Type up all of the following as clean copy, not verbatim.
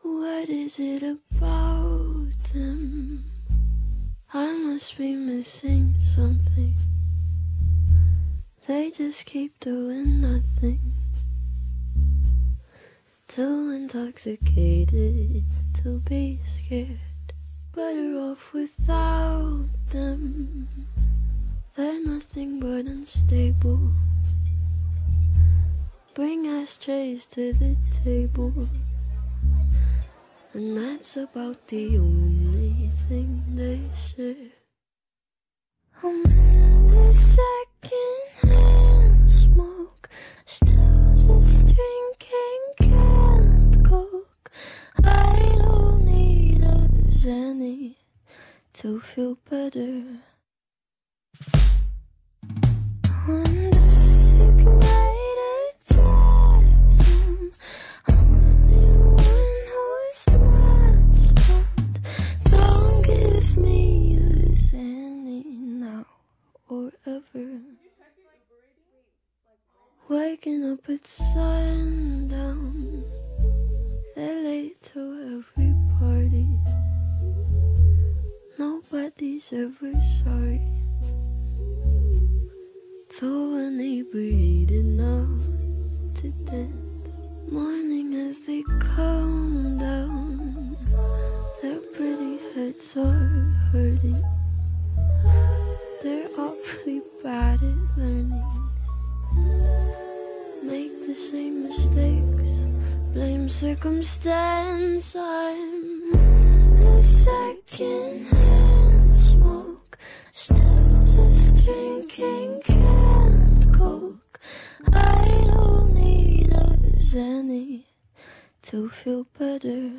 What is it about them? I must be missing something. They just keep doing nothing. Too intoxicated to be scared. Better off without them. They're nothing but unstable. Bring ashtrays to the table, and that's about the only thing they share. I'm in the second-hand smoke, still just drinking canned Coke. I don't need a Xanny to feel better. On the sick night it drives home, I'm the one who's not stoned. Don't give me a Xanny now or ever. Waking up at sundown, they're late to every party. Nobody's ever sorry. Too inebriated now to dance. Morning as they come down, their pretty heads are hurting. They're awfully bad at learning. Make the same mistakes, blame circumstance. I'm the second-hand smoke, still just drinking canned Coke. I don't need a Xanny to feel better.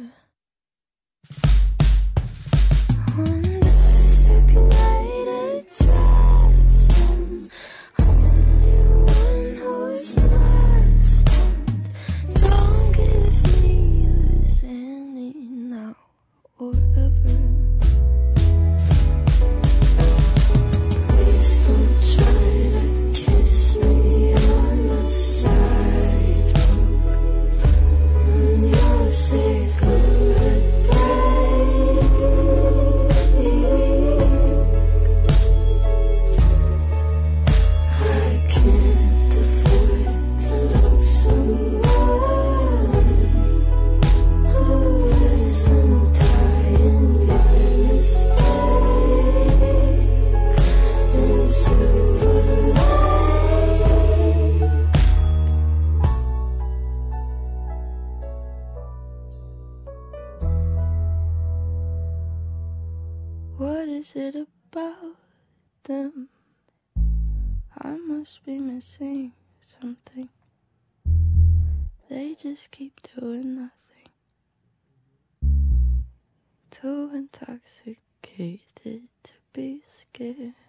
On the second night it drives home, I'm the one who's not stoned. Don't give me a Xanny now or ever. Please don't try to kiss me on the sidewalk when your cigarette break. I can't afford to lose someone who isn't tying my mistake into a lie. What is it about them? I must be missing something. They just keep doing nothing. Too intoxicated to be scared.